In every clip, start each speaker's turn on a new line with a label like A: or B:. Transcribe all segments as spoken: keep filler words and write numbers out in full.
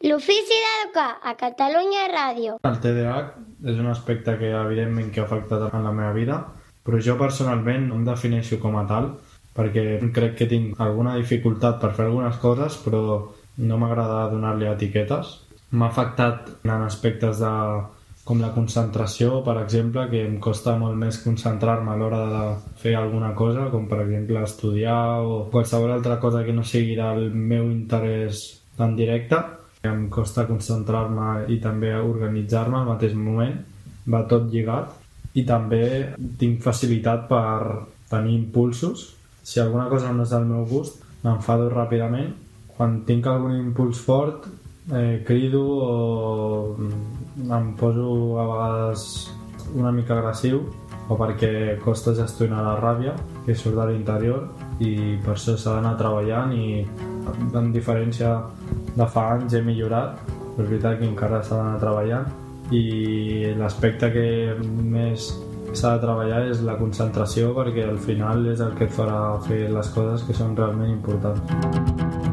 A: L'ofici d'educar a Catalunya Ràdio.
B: El T D A H és un aspecte que evidentment que ha afectat en la meva vida, però jo personalment no em defineixo com a tal, perquè crec que tinc alguna dificultat per fer algunes coses, però no m'agrada donar-li etiquetes. M'ha afectat en aspectes de, com la concentració, per exemple, que em costa molt més concentrar-me a l'hora de fer alguna cosa, com per exemple estudiar o qualsevol altra cosa que no sigui del meu interès tan directe. Em costa concentrar-me i també organitzar-me al mateix moment, va tot lligat. I també tinc facilitat per tenir impulsos. Si alguna cosa no és del meu gust, m'enfado ràpidament. Quan tinc algun impuls fort, eh, crido o em poso a vegades una mica agressiu, o perquè costa gestionar la ràbia que surt de l'interior, i per això s'ha d'anar treballant, i en diferència de fa anys he millorat, però és veritat que encara s'ha d'anar treballant, i l'aspecte que més s'ha de treballar és la concentració, perquè al final és el que et farà fer les coses que són realment importants.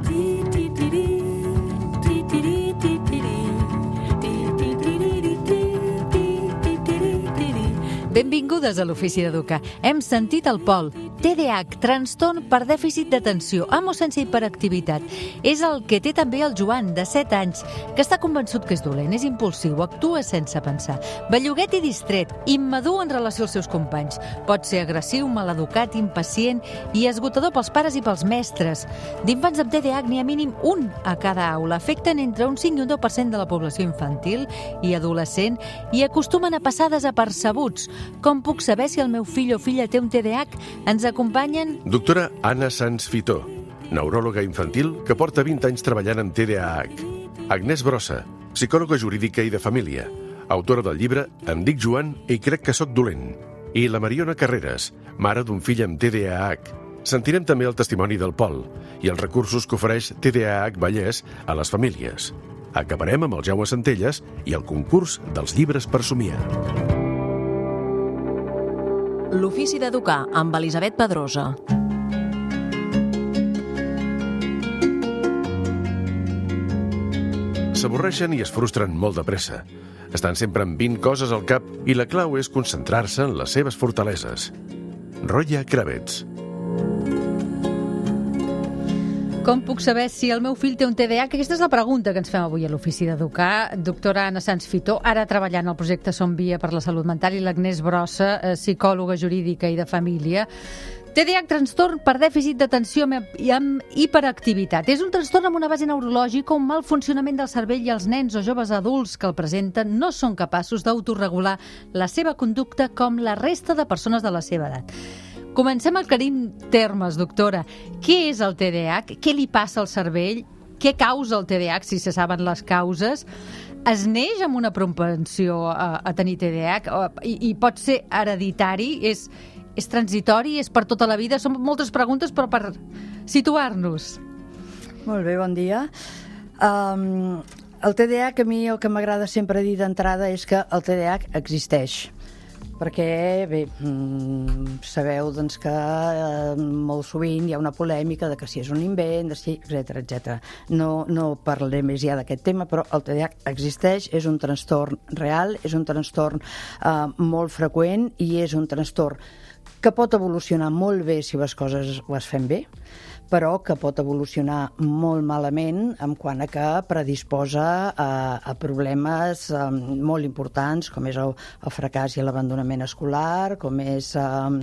C: Benvingudes a l'Ofici d'Educar. Hem sentit el Pol. T D A H, trastorn per dèficit d'atenció, amb o sense hiperactivitat. És el que té també el Joan, de set anys, que està convençut que és dolent, és impulsiu, actua sense pensar, belluguet i distret, immadur en relació als seus companys. Pot ser agressiu, maleducat, impacient i esgotador pels pares i pels mestres. D'infants amb T D A H n'hi ha mínim un a cada aula. Afecten entre un cinc i un deu per cent de la població infantil i adolescent i acostumen a passar desapercebuts. Com puc saber si el meu fill o filla té un T D A H? Ens acompanyen
D: doctora Anna Sanz Fitó, neuròloga infantil que porta vint anys treballant amb T D A H. Agnès Brossa, psicòloga jurídica i de família, autora del llibre Em dic Joan i crec que sóc dolent. I la Mariona Carreras, mare d'un fill amb T D A H. Sentirem també el testimoni del Pol i els recursos que ofereix T D A H Vallès a les famílies. Acabarem amb el Jaume Centelles i el concurs dels llibres per somiar.
C: L'Ofici d'Educar amb Elisabet Pedrosa.
D: S'avorreixen i es frustren molt de pressa. Estan sempre amb vint coses al cap i la clau és concentrar-se en les seves fortaleses. Roya Kravets.
C: Com puc saber si el meu fill té un T D A H? Aquesta és la pregunta que ens fem avui a l'Ofici d'Educar. Doctora Anna Sanz Fitó, ara treballant al projecte Som Via per la Salut Mental, i l'Agnès Brossa, psicòloga jurídica i de família. T D A H, trastorn per dèficit d'atenció i amb hiperactivitat. És un trastorn amb una base neurològica, un mal funcionament del cervell, i els nens o joves adults que el presenten no són capaços d'autoregular la seva conducta com la resta de persones de la seva edat. Comencem aclarint termes, doctora. Què és el T D A H? Què li passa al cervell? Què causa el T D A H, si se saben les causes? Es neix amb una propensió a, a tenir T D A H? I, i pot ser hereditari? És, és transitori? És per tota la vida? Són moltes preguntes, però per situar-nos.
E: Molt bé, bon dia. Um, el T D A H, a mi el que m'agrada sempre dir d'entrada és que el T D A H existeix. Perquè, bé, sabeu doncs, que eh, molt sovint hi ha una polèmica de que si és un invent, de si, etcètera, etcètera. No, no parlaré més ja d'aquest tema, però el T D A H existeix, és un trastorn real, és un trastorn eh, molt freqüent i és un trastorn que pot evolucionar molt bé si les coses les fem bé, però que pot evolucionar molt malament en quant a que predisposa a, a problemes um, molt importants, com és el, el fracàs i l'abandonament escolar, com és um,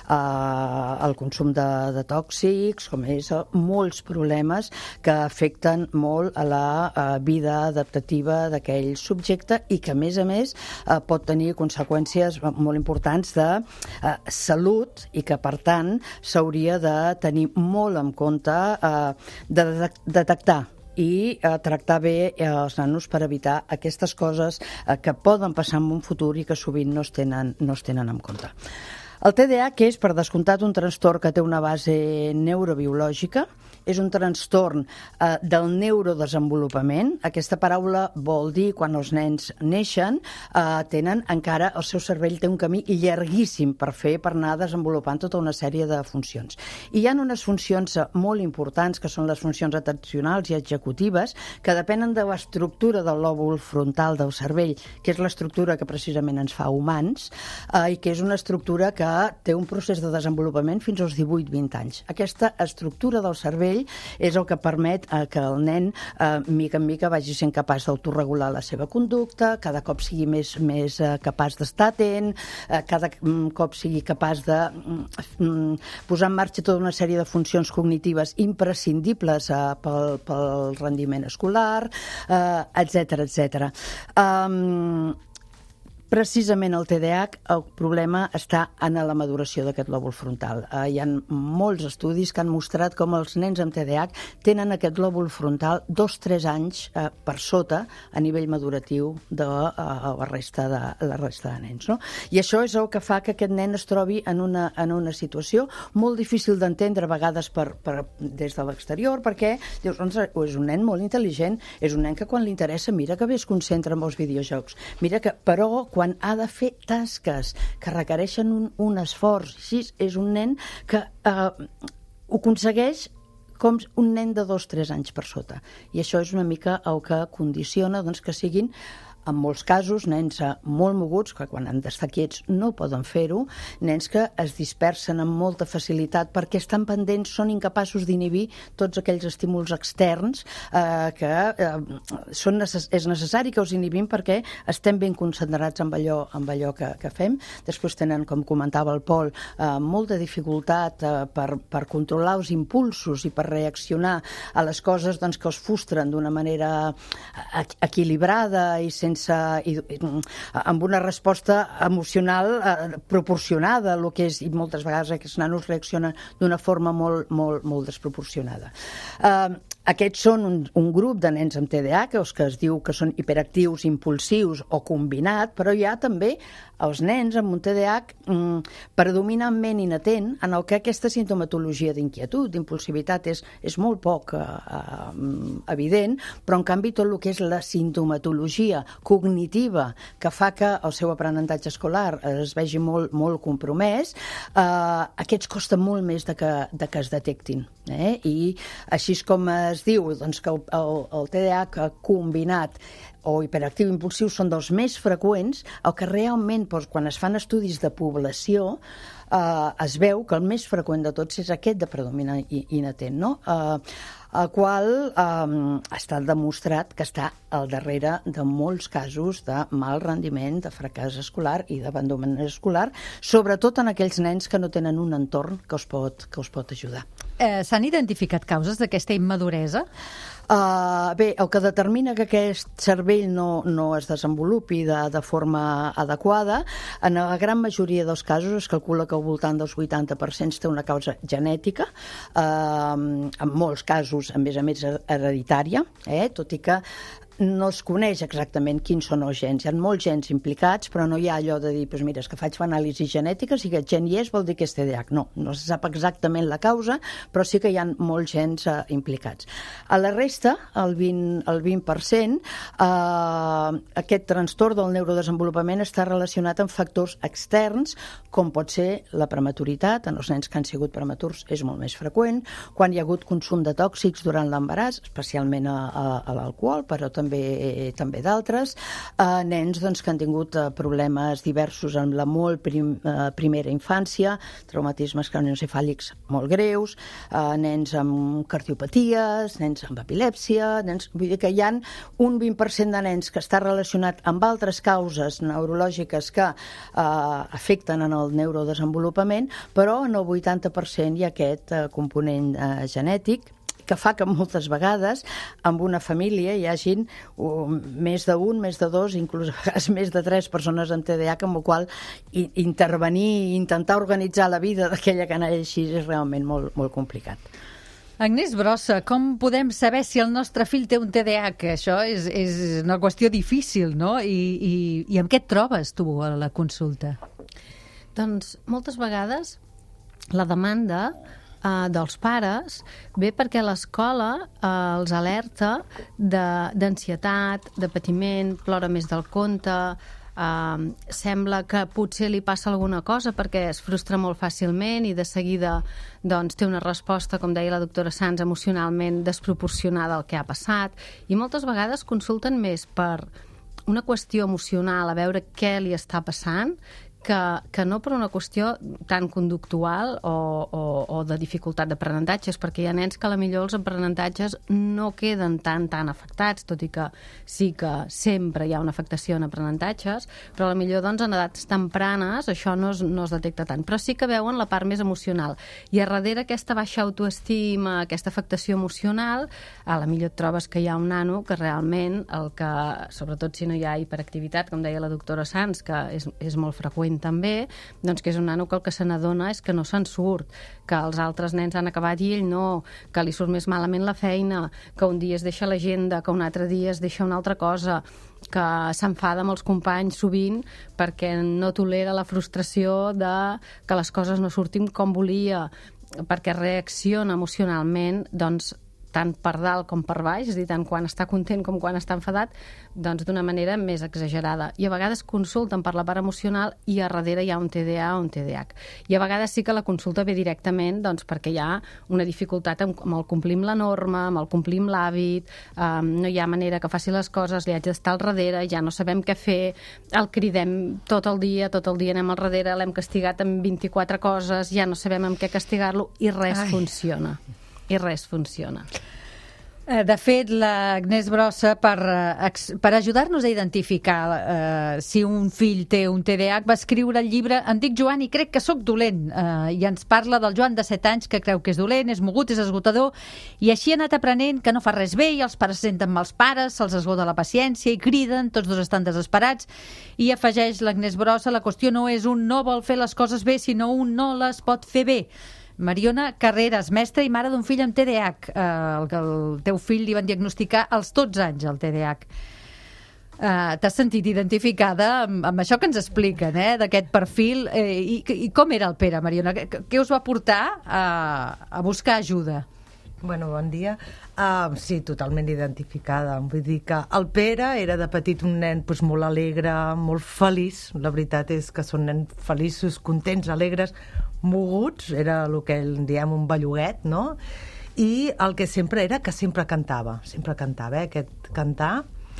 E: uh, el consum de, de tòxics, com és uh, molts problemes que afecten molt a la uh, vida adaptativa d'aquell subjecte i que, a més a més, uh, pot tenir conseqüències molt importants de uh, salut i que, per tant, s'hauria de tenir molt en compte eh, de detectar i eh, tractar bé eh, els nanos per evitar aquestes coses eh, que poden passar en un futur i que sovint no es tenen, no es tenen en compte. El T D A H és, per descomptat, un trastorn que té una base neurobiològica és un trastorn eh, del neurodesenvolupament. Aquesta paraula vol dir quan els nens neixen, eh, tenen encara, el seu cervell té un camí llarguíssim per fer, per anar desenvolupant tota una sèrie de funcions. I hi ha unes funcions molt importants, que són les funcions atencionals i executives, que depenen de l'estructura del lòbul frontal del cervell, que és l'estructura que precisament ens fa humans, eh, i que és una estructura que té un procés de desenvolupament fins als divuit vint anys. Aquesta estructura del cervell és el que permet eh, que el nen, eh, mica en mica, vagi sent capaç d'autoregular la seva conducta, cada cop sigui més, més eh, capaç d'estar atent, eh, cada cop sigui capaç de mm, posar en marxa tota una sèrie de funcions cognitives imprescindibles eh, pel, pel rendiment escolar, eh, etcètera, etcètera. Um, Precisament el T D A H, el problema està en la maduració d'aquest lòbul frontal. Eh, hi ha molts estudis que han mostrat com els nens amb T D A H tenen aquest lòbul frontal dos o tres anys eh, per sota a nivell maduratiu de eh, la, resta de, la resta de nens. No? I això és el que fa que aquest nen es trobi en una, en una situació molt difícil d'entendre a vegades per, per, des de l'exterior, perquè dius, doncs, és un nen molt intel·ligent, és un nen que quan li interessa mira que bé es concentra en els videojocs, mira que, però quan ha de fer tasques que requereixen un, un esforç, així és un nen que eh, ho aconsegueix com un nen de dos o tres anys per sota. I això és una mica el que condiciona doncs, que siguin, en molts casos, nens molt moguts, que quan han d'estar quiets no poden fer-ho, nens que es dispersen amb molta facilitat perquè estan pendents, són incapaços d'inhibir tots aquells estímuls externs eh, que eh, són necess- és necessari que els inhibim perquè estem ben concentrats amb allò, amb allò que, que fem. Després tenen, com comentava el Pol, eh, molta dificultat eh, per, per controlar els impulsos i per reaccionar a les coses doncs, que els frustren d'una manera equilibrada i sense sense, i, i, amb una resposta emocional eh, proporcionada, el que és, i moltes vegades aquests nanos reaccionen d'una forma molt, molt, molt desproporcionada. Eh, Aquests són un, un grup de nens amb T D A H, els que es diu que són hiperactius, impulsius o combinat, però hi ha també els nens amb un T D A H mm, predominantment inatent, en el que aquesta sintomatologia d'inquietud, d'impulsivitat, és, és molt poc eh, eh, evident, però en canvi tot el que és la sintomatologia cognitiva que fa que el seu aprenentatge escolar es vegi molt, molt compromès, eh, aquests costa molt més de que, de que es detectin. Eh? I així és com es diu doncs, que el, el, el T D A H combinat o hiperactiu impulsiu són dels més freqüents, el que realment, doncs, quan es fan estudis de població, eh, es veu que el més freqüent de tots és aquest de predominar inatent, no? Eh, el qual eh, ha estat demostrat que està al darrere de molts casos de mal rendiment, de fracàs escolar i d'abandonament escolar, sobretot en aquells nens que no tenen un entorn que els pot, que els pot ajudar.
C: Eh, S'han identificat causes d'aquesta immaduresa?
E: Uh, bé, el que determina que aquest cervell no, no es desenvolupi de, de forma adequada, en la gran majoria dels casos es calcula que al voltant dels vuitanta per cent té una causa genètica, uh, en molts casos, a més a més, hereditària, eh? Tot i que no es coneix exactament quins són els gens. Hi ha molts gens implicats, però no hi ha allò de dir, doncs mira, és que faig anàlisis genètiques i que el gen hi és, vol dir que és T D A H. No, no se sap exactament la causa, però sí que hi ha molts gens eh, implicats. A la resta, el vint, el vint per cent, eh, aquest trastorn del neurodesenvolupament està relacionat amb factors externs, com pot ser la prematuritat. En els nens que han sigut prematurs és molt més freqüent, quan hi ha hagut consum de tòxics durant l'embaràs, especialment a, a, a l'alcohol, però també també, també d'altres, eh, nens doncs, que han tingut eh, problemes diversos en la molt prim, eh, primera infància, traumatismes cranioencefàlics molt greus, eh, nens amb cardiopaties, nens amb epilèpsia, nens, vull dir que hi ha un vint per cent de nens que està relacionat amb altres causes neurològiques que eh, afecten en el neurodesenvolupament, però en el vuitanta per cent hi ha aquest eh, component eh, genètic, que fa que moltes vegades en una família hi hagin uh, més d'un, més de dos, inclús a vegades més de tres persones amb T D A H, amb el qual i, intervenir i intentar organitzar la vida d'aquella que neix així és realment molt, molt complicat.
C: Agnès Brossa, com podem saber si el nostre fill té un T D A H? Això és, és una qüestió difícil, no? I, i, i amb què et trobes tu a la consulta?
F: Doncs moltes vegades la demanda eh, dels pares ve perquè l'escola eh, els alerta d'ansietat, de, de patiment, plora més del compte, eh, sembla que potser li passa alguna cosa perquè es frustra molt fàcilment i de seguida doncs, té una resposta, com deia la doctora Sans, emocionalment desproporcionada al que ha passat, i moltes vegades consulten més per una qüestió emocional, a veure què li està passant, que, que no per una qüestió tan conductual o, o, o de dificultat d'aprenentatges, perquè hi ha nens que a la millor els aprenentatges no queden tan tan afectats, tot i que sí que sempre hi ha una afectació en aprenentatges, però a la millor doncs, en edats tempranes això no es, no es detecta tant, però sí que veuen la part més emocional, i a darrere aquesta baixa autoestima, aquesta afectació emocional, a la millor et trobes que hi ha un nano que realment el que, sobretot si no hi ha hiperactivitat, com deia la doctora Sans, que és, és molt freqüent també, doncs que és un nano que el que se n'adona és que no se'n surt, que els altres nens han acabat i ell no, que li surt més malament la feina, que un dia es deixa l'agenda, que un altre dia es deixa una altra cosa, que s'enfada amb els companys sovint perquè no tolera la frustració de que les coses no surtin com volia, perquè reacciona emocionalment, doncs, tant per dalt com per baix, és a dir, tant quan està content com quan està enfadat, doncs d'una manera més exagerada. I a vegades consulten per la part emocional i a darrere hi ha un T D A o un T D A H. I a vegades sí que la consulta ve directament doncs, perquè hi ha una dificultat amb, amb el complim la norma, amb el complim l'hàbit, eh, no hi ha manera que faci les coses, li haig d'estar al darrere, ja no sabem què fer, el cridem tot el dia, tot el dia anem al darrere, l'hem castigat amb vint-i-quatre coses, ja no sabem amb què castigar-lo i res Ai. funciona. I res funciona.
C: De fet, l'Agnès Brossa, per, per ajudar-nos a identificar eh, si un fill té un T D A H, va escriure el llibre Em dic Joan i crec que sóc dolent, eh, i ens parla del Joan de set anys que creu que és dolent, és mogut, és esgotador, i així ha anat aprenent que no fa res bé i els pares senten mals pares, se'ls esgota la paciència i criden, tots dos estan desesperats, i afegeix l'Agnès Brossa, la qüestió no és un no vol fer les coses bé, sinó un no les pot fer bé. Mariona Carreras, mestra i mare d'un fill amb T D A H. Eh, el, el teu fill li van diagnosticar als dotze anys el T D A H. Eh, T'has sentit identificada amb, amb això que ens expliquen, eh, d'aquest perfil. Eh, i, I com era el Pere, Mariona? Què, què us va portar a, a buscar ajuda?
G: Bueno, bon dia. Uh, sí, totalment identificada. Vull dir que el Pere era de petit un nen pues, molt alegre, molt feliç. La veritat és que són nens feliços, contents, alegres, moguts, era el que en diem un belluguet, no? I el que sempre era que sempre cantava, sempre cantava, eh, aquest cantar.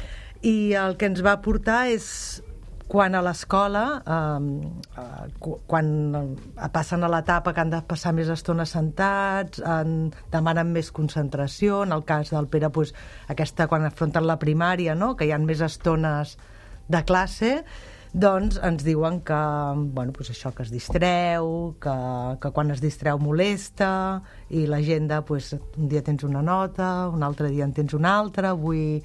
G: I el que ens va portar és quan a l'escola, eh, eh, quan passen a l'etapa que han de passar més estona sentats, en, demanen més concentració, en el cas del Pere, pues, aquesta quan afronten la primària, no? Que hi ha més estones de classe, doncs ens diuen que, bueno, pues això, que es distreu, que, que quan es distreu molesta, i l'agenda, pues, un dia tens una nota, un altre dia en tens una altra, avui...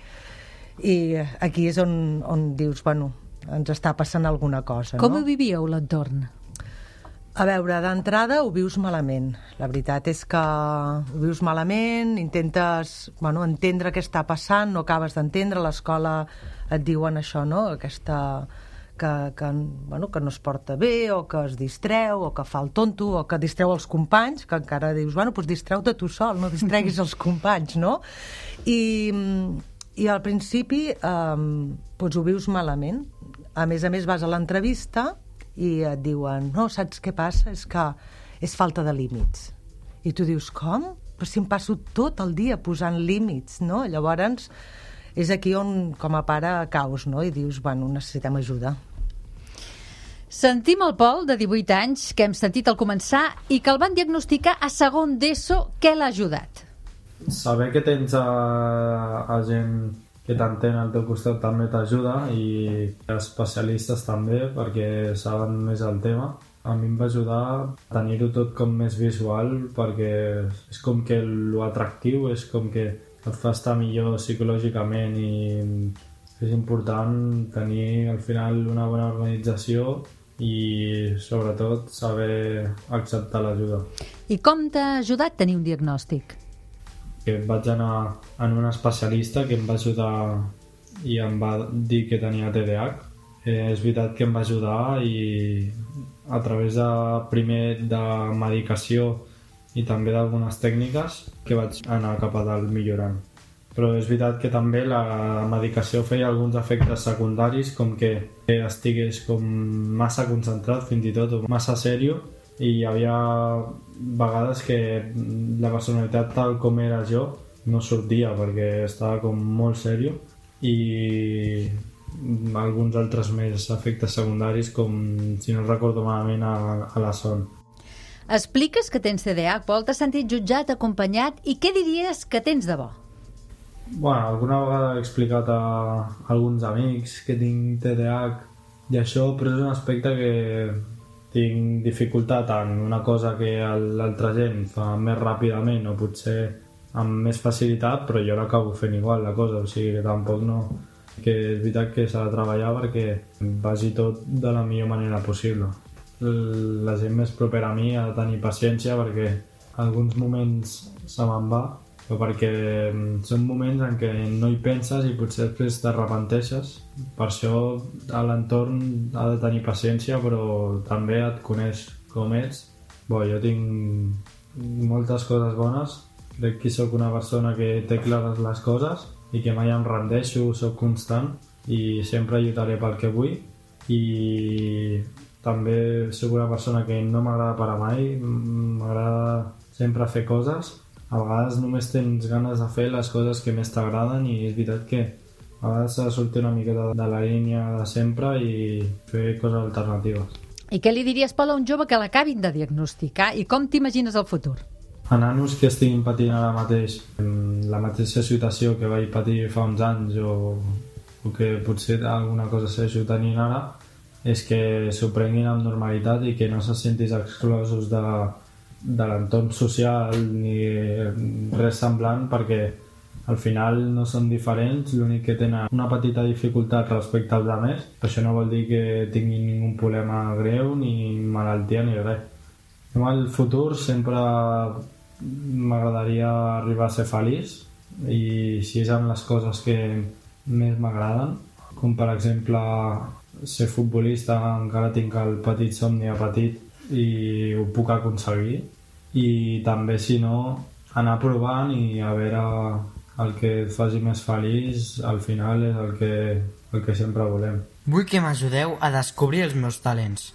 G: I aquí és on, on dius, bueno, ens està passant alguna cosa.
C: Com
G: no?
C: ho vivíeu, l'entorn?
G: A veure, d'entrada ho vius malament. La veritat és que ho vius malament, intentes, bueno, entendre què està passant, no acabes d'entendre, a l'escola et diuen això, no?, aquesta... Que, que, bueno, que no es porta bé, o que es distreu, o que fa el tonto, o que distreu els companys, que encara dius, bueno, doncs distreu-te tu sol, no distreguis els companys, no? I, i al principi eh, doncs ho vius malament. A més a més vas a l'entrevista i et diuen, no, saps què passa? És que és falta de límits. I tu dius, com? Però si em passo tot el dia posant límits, no? Llavors és aquí on, com a pare, caus, no? I dius, bueno, necessitem ajuda.
C: Sentim el Pol, de divuit anys, que hem sentit al començar i que el van diagnosticar a segon d'ESO. Què l'ha ajudat?
B: Saber que tens a, a gent que t'entén al teu costat també t'ajuda, i especialistes també, perquè saben més el tema. A mi em va ajudar a tenir-ho tot com més visual, perquè és com que l'atractiu és com que et fa estar millor psicològicament, i és important tenir al final una bona organització i sobretot saber acceptar l'ajuda.
C: I com t'ha ajudat tenir un diagnòstic?
B: Que vaig anar en un especialista que em va ajudar i em va dir que tenia T D A H. Eh, és veritat que em va ajudar, i a través de, primer de medicació i també d'algunes tècniques que vaig anar cap a dalt millorant. Però és veritat que també la medicació feia alguns efectes secundaris, com que estigués com massa concentrat, fins i tot, o massa sèrio, i hi havia vegades que la personalitat tal com era jo no sortia perquè estava com molt sèrio, i alguns altres més efectes secundaris, com, si no recordo malament, a, a la son.
C: Expliques que tens T D A H, Pol, t'has sentit jutjat, acompanyat, i què diries que tens de bo?
B: Bueno, alguna vegada he explicat a alguns amics que tinc T D A H i això, però és un aspecte que tinc dificultat en una cosa que l'altra gent fa més ràpidament o potser amb més facilitat, però jo l'acabo fent igual la cosa, o sigui que tampoc no... que és veritat que s'ha de treballar perquè vagi tot de la millor manera possible. La gent més propera a mi ha de tenir paciència perquè alguns moments se me'n va, però perquè són moments en què no hi penses i potser després t'arrepenteixes. Per això l'entorn ha de tenir paciència, però també et coneix com ets. Bo, jo tinc moltes coses bones, crec que sóc una persona que té clares les coses i que mai em rendeixo, sóc constant i sempre lluitaré pel que vull, i també sóc una persona que no m'agrada parar mai, m'agrada sempre fer coses. A vegades només tens ganes de fer les coses que més t'agraden i és veritat que a vegades s'ha de sortir una miqueta de la línia de sempre i fer coses alternatives.
C: I què li diries, Pol, a un jove que l'acabin de diagnosticar i com t'imagines el futur?
B: A nanos que estiguin patint ara mateix la mateixa situació que vaig patir fa uns anys o, o que potser alguna cosa segueixo tenint ara, és que s'ho prenguin amb normalitat i que no se sentis exclosos de, de l'entorn social ni res semblant, perquè al final no són diferents, l'únic que tenen una petita dificultat respecte als altres, però això no vol dir que tinguin ningun problema greu ni malaltia ni res. En el futur sempre m'agradaria arribar a ser feliç, i si és amb les coses que més m'agraden, com per exemple ser futbolista, encara tinc el petit somni a petit i ho puc aconseguir, i també si no anar provant i a veure el que et faci més feliç al final és el que, el que sempre volem.
H: Vull que m'ajudeu a descobrir els meus talents.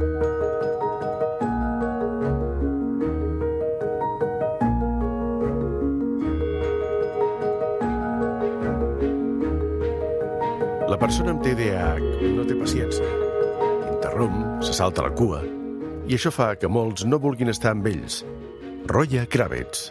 D: La persona amb T D A H no té paciència. Interromp, se salta la cua, i això fa que molts no vulguin estar amb ells. Roya Kravets.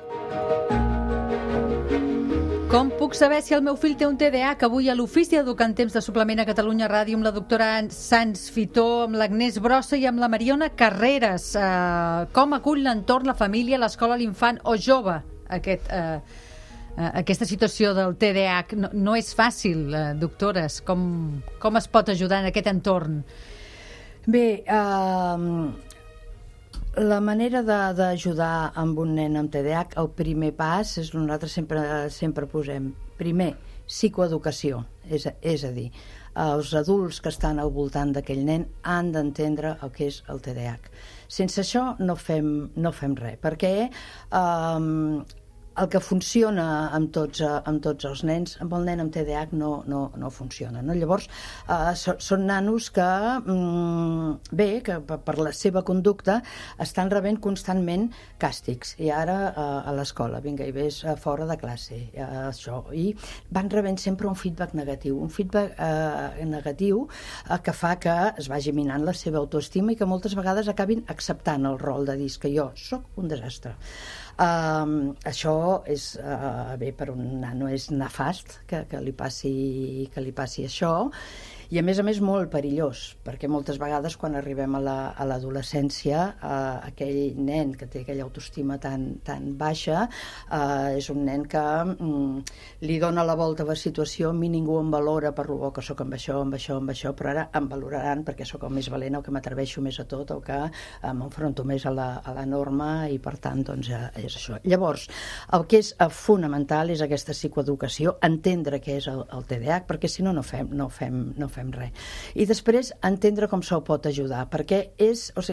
C: Com puc saber si el meu fill té un T D A H? Avui a l'Ofici Educant Temps de Suplement a Catalunya Ràdio amb la doctora Sans Fitó, amb l'Agnès Brossa i amb la Mariona Carreras. Uh, com acull l'entorn, la família, l'escola, l'infant o jove aquest... Uh, aquesta situació del T D A H? No, no és fàcil, eh, doctores. Com, com es pot ajudar en aquest entorn?
E: Bé, eh, la manera d'ajudar amb un nen amb T D A H, el primer pas és el que nosaltres sempre, sempre posem. Primer, psicoeducació, és, és a dir, els adults que estan al voltant d'aquell nen han d'entendre el que és el T D A H. Sense això no fem, no fem res, perquè eh, el que funciona amb tots, amb tots els nens, amb el nen amb T D A H no, no, no funciona. No? Llavors, eh, so, són nanos que, mm, bé, que per la seva conducta estan rebent constantment càstigs. I ara eh, a l'escola, vinga, i ves fora de classe, eh, això. I van rebent sempre un feedback negatiu, un feedback eh, negatiu eh, que fa que es vagi minant la seva autoestima i que moltes vegades acabin acceptant el rol de dir que jo sóc un desastre. Uh, això és, uh, bé, per un nano és nefast que, que, li passi, que li passi això, i a més a més molt perillós, perquè moltes vegades quan arribem a l'adolescència la, uh, aquell nen que té aquella autoestima tan, tan baixa uh, és un nen que um, li dona la volta a la situació. A mi ningú em valora per lo bo que sóc amb això, amb això, amb això, però ara em valoraran perquè sóc el més valent, el que m'atreveixo més a tot, el que uh, m'enfronto més a la, a la norma, i per tant doncs, uh, és això. Llavors, el que és uh, fonamental és aquesta psicoeducació, entendre què és el, el T D A H, perquè si no no fem, no fem, no fem res. I després entendre com se'l pot ajudar, perquè és, o sigui,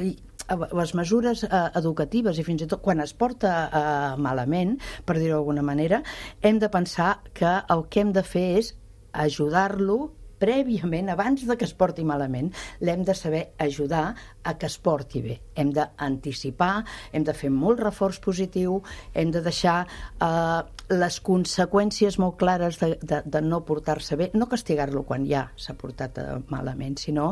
E: les mesures eh, educatives i fins i tot quan es porta eh, malament, per dir-ho d'alguna manera, hem de pensar que el que hem de fer és ajudar-lo prèviament, abans de que es porti malament, l'hem de saber ajudar a que es porti bé. Hem d'anticipar, hem de fer molt reforç positiu, hem de deixar eh, les conseqüències molt clares de, de, de no portar-se bé, no castigar-lo quan ja s'ha portat eh, malament, sinó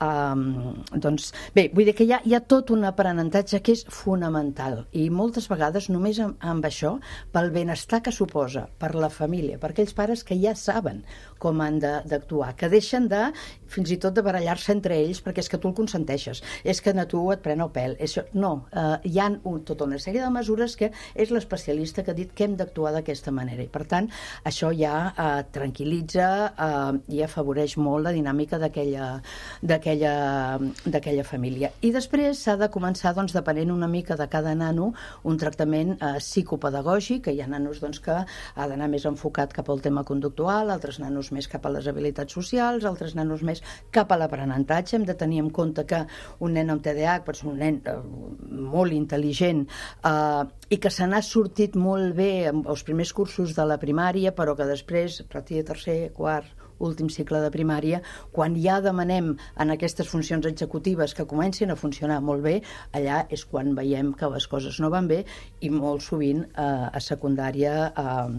E: eh, doncs, bé, vull dir que hi ha, hi ha tot un aprenentatge que és fonamental i moltes vegades només amb, amb això, pel benestar que suposa per la família, per aquells pares que ja saben com han d'actuar, que deixen de, fins i tot de barallar-se entre ells perquè és que tu el consenteixes, és que a tu et pren el pèl, això, no, eh, hi ha un, tota una sèrie de mesures que és l'especialista que ha dit que hem d'actuar d'aquesta manera i per tant això ja eh, tranquil·litza eh, i afavoreix molt la dinàmica d'aquella d'aquella d'aquella família. I després s'ha de començar, doncs, depenent una mica de cada nano, un tractament eh, psicopedagògic, que hi ha nanos doncs, que ha d'anar més enfocat cap al tema conductual, altres nanos més cap a les habilitats socials, altres nanos més cap a l'aprenentatge. Hem de tenir en compte que un nen amb T D A H pot ser un nen eh, molt intel·ligent eh, i que se n'ha sortit molt bé amb els primers cursos de la primària, però que després, a partir de tercer, quart, últim cicle de primària, quan ja demanem en aquestes funcions executives que comencin a funcionar molt bé, allà és quan veiem que les coses no van bé i molt sovint eh, a secundària eh,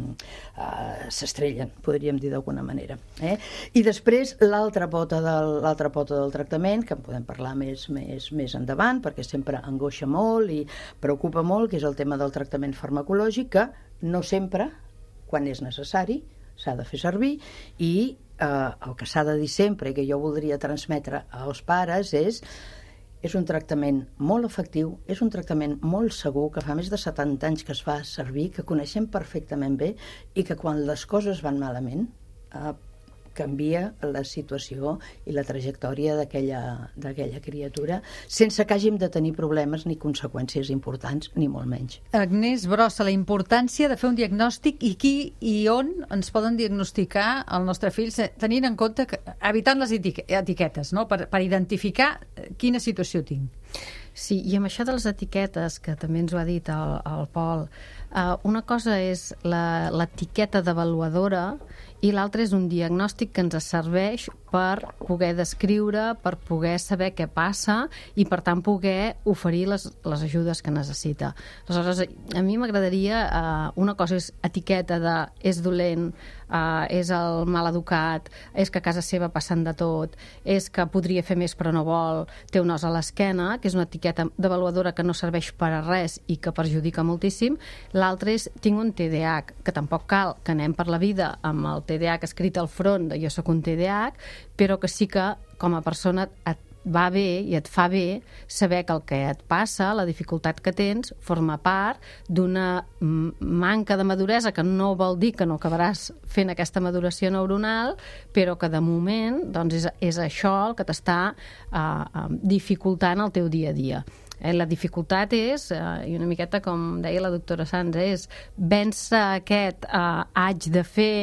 E: eh, s'estrellen, podríem dir d'alguna manera. Eh? I després l'altra pota, del, l'altra pota del tractament, que en podem parlar més, més, més endavant, perquè sempre angoixa molt i preocupa molt, que és el tema del tractament farmacològic, que no sempre, quan és necessari, s'ha de fer servir i eh, el que s'ha de dir sempre i que jo voldria transmetre als pares és és un tractament molt efectiu, és un tractament molt segur, que fa més de setanta anys que es fa servir, que coneixem perfectament bé i que quan les coses van malament eh, canvia la situació i la trajectòria d'aquella d'aquella criatura sense que hàgim de tenir problemes ni conseqüències importants, ni molt menys.
C: Agnès Brossa, la importància de fer un diagnòstic i qui i on ens poden diagnosticar el nostre fill, tenint en compte que, evitant les etiquetes, no? per, per identificar quina situació tinc.
F: Sí, i amb això de les etiquetes, que també ens ho ha dit el, el Pol, eh, una cosa és la, l'etiqueta d'avaluadora i l'altre és un diagnòstic que ens serveix per poder descriure, per poder saber què passa i, per tant, poder oferir les, les ajudes que necessita. Aleshores, a mi m'agradaria, eh, una cosa és etiqueta de és dolent, eh, és el maleducat, és que a casa seva passen de tot, és que podria fer més però no vol, té un os a l'esquena, que és una etiqueta d'avaluadora que no serveix per a res i que perjudica moltíssim. L'altre és tinc un T D A H, que tampoc cal que anem per la vida amb el T D A H escrit al front de jo sóc un T D A H, però que sí que com a persona et va bé i et fa bé saber que el que et passa, la dificultat que tens, forma part d'una manca de maduresa, que no vol dir que no acabaràs fent aquesta maduració neuronal, però que de moment doncs, és, és això el que t'està eh, dificultant el teu dia a dia. Eh, la dificultat és, eh, i una miqueta com deia la doctora Sanz, és vèncer aquest eh, haig de fer,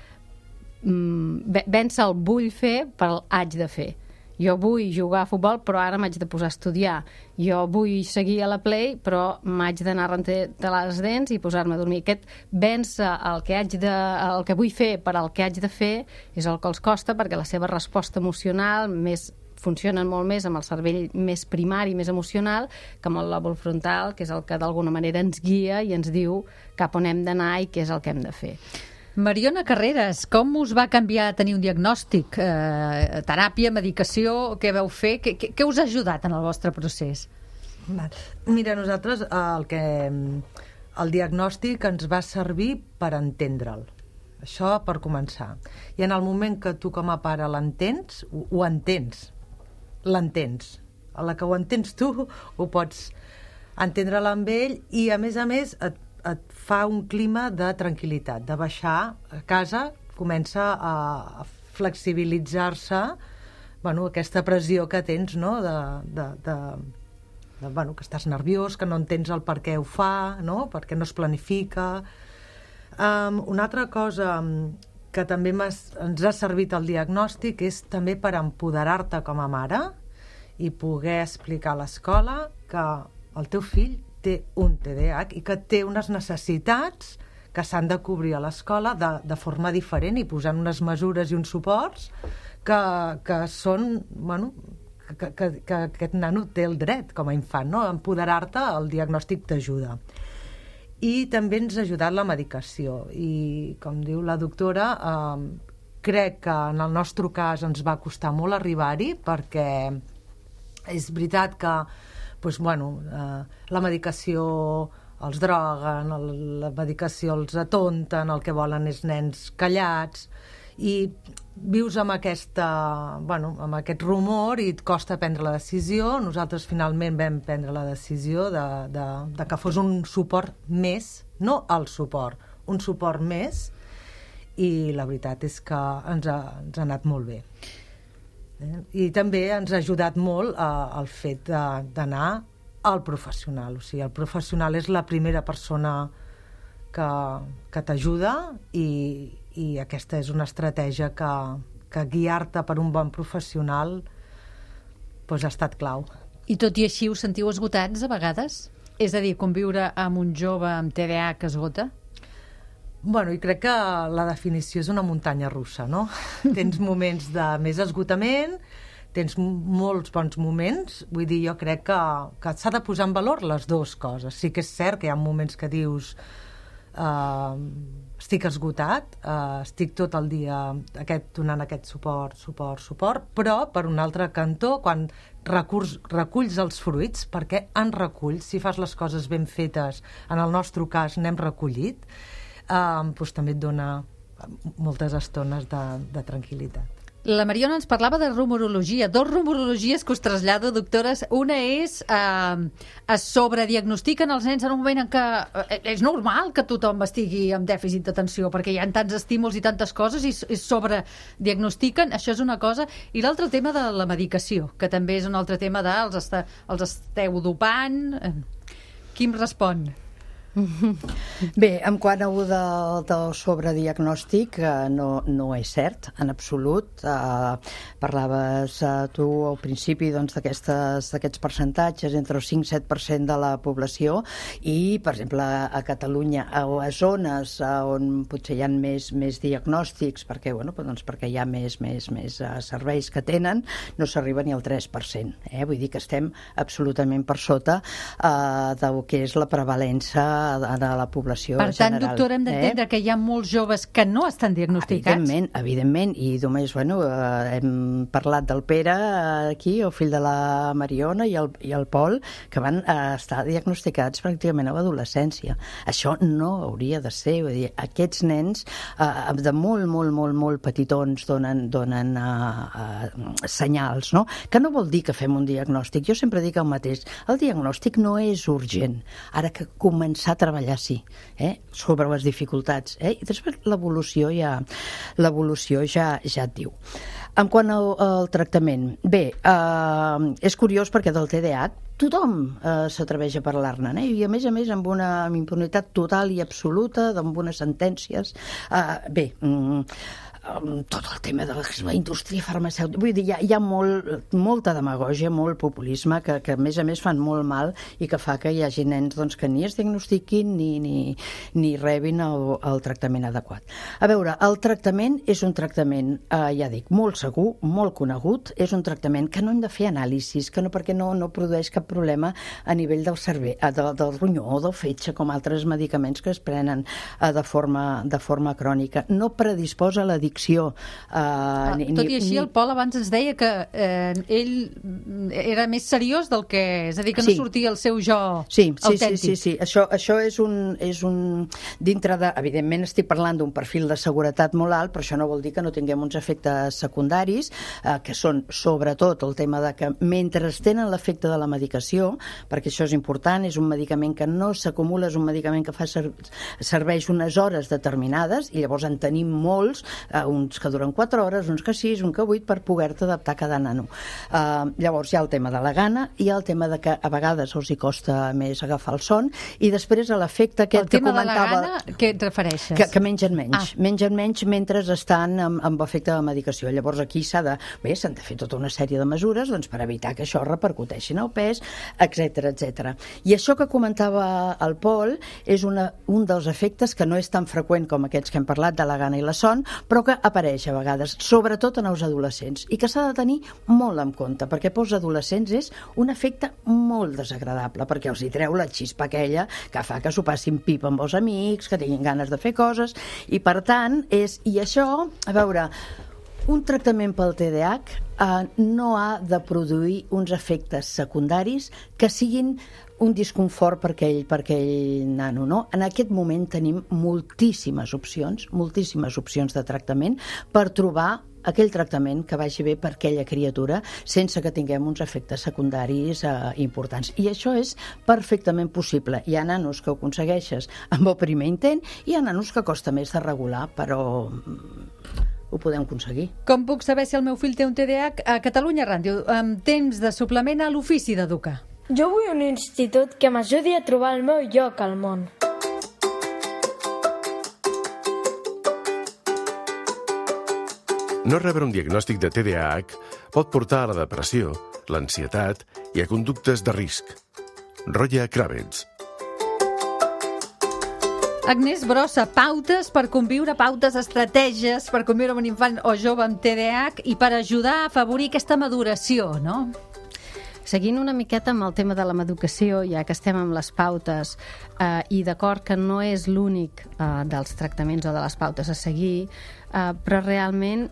F: mm, vèncer el vull fer per el haig de fer. Jo vull jugar a futbol, però ara m'haig de posar a estudiar. Jo vull seguir a la Play, però m'haig d'anar a rentar les dents i posar-me a dormir. Aquest vèncer el que, haig de, el que vull fer per al que haig de fer és el que els costa, perquè la seva resposta emocional més funcionen molt més amb el cervell més primari, més emocional, que amb el lòbul frontal, que és el que d'alguna manera ens guia i ens diu cap on hem d'anar i què és el que hem de fer.
C: Mariona Carreras, com us va canviar tenir un diagnòstic? Eh, teràpia, medicació, què vau fer? Què, què, què us ha ajudat en el vostre procés?
G: Mira, nosaltres el que el diagnòstic ens va servir per entendre'l. Això per començar. I en el moment que tu com a pare l'entens, ho, ho entens. L'entens. A la que ho entens tu, ho pots entendre-la amb ell i, a més a més, et et fa un clima de tranquil·litat, de baixar a casa, comença a flexibilitzar-se, bueno, aquesta pressió que tens, no? de, de, de, de, bueno, que estàs nerviós, que no entens el per què ho fa, no? Perquè no es planifica. Um, una altra cosa que també ens ha servit el diagnòstic és també per empoderar-te com a mare i poder explicar a l'escola que el teu fill té un T D A H i que té unes necessitats que s'han de cobrir a l'escola de, de forma diferent i posant unes mesures i uns suports que, que són, bueno, que, que, que aquest nano té el dret com a infant, no? Empoderar-te, el diagnòstic t'ajuda. I també ens ha ajudat la medicació i, com diu la doctora, eh, crec que en el nostre cas ens va costar molt arribar-hi perquè és veritat que doncs, bueno, eh, la medicació els droguen, el, la medicació els atonten, el que volen és nens callats i vius amb, aquesta, bueno, amb aquest rumor i et costa prendre la decisió. Nosaltres finalment vam prendre la decisió de, de, de que fos un suport més, no el suport, un suport més, i la veritat és que ens ha, ens ha anat molt bé. Eh? I també ens ha ajudat molt eh, el fet d'anar al professional. O sigui, el professional és la primera persona que, que t'ajuda i, i aquesta és una estratègia que, que guiar-te per un bon professional doncs, ha estat clau.
C: I tot i així us sentiu esgotats a vegades? És a dir, conviure amb un jove amb T D A H que esgota?
G: Bueno, i crec que la definició és una muntanya russa, no? Tens moments de més esgotament, tens molts bons moments, vull dir, jo crec que, que s'ha de posar en valor les dues coses. Sí que és cert que hi ha moments que dius eh, estic esgotat, eh, estic tot el dia aquest, donant aquest suport, suport, suport, però per un altre cantó, quan recurs, reculls els fruits, perquè en reculls, si fas les coses ben fetes, en el nostre cas n'hem recollit, Uh, doncs també et dona moltes estones de, de tranquil·litat.
C: La Mariona ens parlava de rumorologia, dos rumorologies que us trasllado, doctores. Una és eh, es sobrediagnostiquen els nens en un moment en què eh, és normal que tothom estigui amb dèficit d'atenció perquè hi ha tants estímuls i tantes coses i, i sobrediagnostiquen, això és una cosa. I l'altre tema de la medicació, que també és un altre tema de els, est els esteu dopant. Qui em respon?
E: Bé, en quant a un del, del sobrediagnòstic, eh, no, no és cert, en absolut. Eh, parlaves eh, tu al principi doncs, d'aquests percentatges entre el cinc i set per cent de la població i, per exemple, a Catalunya, a les zones eh, on potser hi ha més, més diagnòstics, perquè, bueno, doncs perquè hi ha més, més, més uh, serveis que tenen, no s'arriba ni al tres per cent. Eh? Vull dir que estem absolutament per sota eh, del que és la prevalença de la població
C: per tant,
E: general.
C: Doctora, hem d'entendre eh? que hi ha molts joves que no estan diagnosticats?
E: Evidentment, evidentment, i només, bueno, eh, hem parlat del Pere aquí, el fill de la Mariona i el, i el Pol, que van eh, estar diagnosticats pràcticament a l'adolescència. Això no hauria de ser, vull dir, aquests nens eh, de molt, molt, molt, molt petitons donen, donen eh, eh, senyals, no? Que no vol dir que fem un diagnòstic. Jo sempre dic el mateix, el diagnòstic no és urgent. Ara que començar a treballar, sí, eh? sobre les dificultats. Eh? I després l'evolució ja, l'evolució ja, ja et diu. En quant al, al tractament, bé, eh, és curiós perquè del T D A H tothom eh, s'atreveix a parlar-ne, eh? I a més a més amb una amb impunitat total i absoluta, amb unes sentències. Eh, bé, mm, tot el tema de la indústria farmacèutica, vull dir, hi ha, hi ha molt, molta demagògia, molt populisme que, que a més a més fan molt mal i que fa que hi hagi nens doncs, que ni es diagnostiquin ni, ni, ni rebin el, el tractament adequat. A veure, el tractament és un tractament, eh, ja dic, molt segur, molt conegut, és un tractament que no hem de fer anàlisis, que no, perquè no, no produeix cap problema a nivell del cervell, eh, del, del ronyó o del fetge, com altres medicaments que es prenen eh, de, forma, de forma crònica. No predisposa a l'addicció. Uh,
C: ah,
E: ni,
C: tot i així,
E: ni...
C: el Pol abans ens deia que eh, ell era més seriós del que... És a dir, que no
E: sí.
C: sortia el seu jo
E: sí, sí,
C: autèntic.
E: Sí, sí, sí. Això, això és un... És un dintre de... Evidentment estic parlant d'un perfil de seguretat molt alt, però això no vol dir que no tinguem uns efectes secundaris, eh, que són sobretot el tema de que mentre tenen l'efecte de la medicació, perquè això és important, és un medicament que no s'acumula, és un medicament que fa ser... serveix unes hores determinades, i llavors en tenim molts, eh, uns que duren quatre hores, uns que sis, un que vuit, per poder-te adaptar a cada nano. Uh, llavors hi ha el tema de la gana, i el tema de que a vegades els hi costa més agafar el son, i després l'efecte aquest que comentava...
C: El tema de la gana, què et refereixes?
E: Que, que mengen menys,
C: ah.
E: mengen menys mentre estan amb, amb efecte de medicació. Llavors aquí s'ha de, bé, s'han de fer tota una sèrie de mesures, doncs, per evitar que això repercuteixi en el pes, etcètera, etcètera. I això que comentava el Pol és una, un dels efectes que no és tan freqüent com aquests que hem parlat de la gana i la son, però que apareix a vegades, sobretot en els adolescents, i que s'ha de tenir molt en compte, perquè pels adolescents és un efecte molt desagradable, perquè els hi treu la xispa aquella que fa que s'ho passin pipa amb els amics, que tinguin ganes de fer coses, i per tant, és, i això, a veure, un tractament pel T D A H eh, no ha de produir uns efectes secundaris que siguin un disconfort per aquell, per aquell nano, no? En aquest moment tenim moltíssimes opcions, moltíssimes opcions de tractament per trobar aquell tractament que vagi bé per aquella criatura sense que tinguem uns efectes secundaris eh, importants. I això és perfectament possible. Hi ha nanos que ho aconsegueixes amb el primer intent i hi ha nanos que costa més de regular, però ho podem aconseguir.
C: Com puc saber si el meu fill té un T D A H? A Catalunya Ràdio, amb temps de suplement a l'ofici d'educar.
I: Jo vull un institut que m'ajudi a trobar el meu lloc al món.
D: No rebre un diagnòstic de T D A H pot portar a la depressió, l'ansietat i a conductes de risc. Roya Kravets.
C: Agnès Brossa, pautes per conviure, pautes, estratègies per conviure amb un infant o jove amb T D A H i per ajudar a afavorir aquesta maduració, no?
F: Seguint una miqueta amb el tema de la educació, ja que estem amb les pautes, eh, i d'acord que no és l'únic eh, dels tractaments o de les pautes a seguir, eh, però realment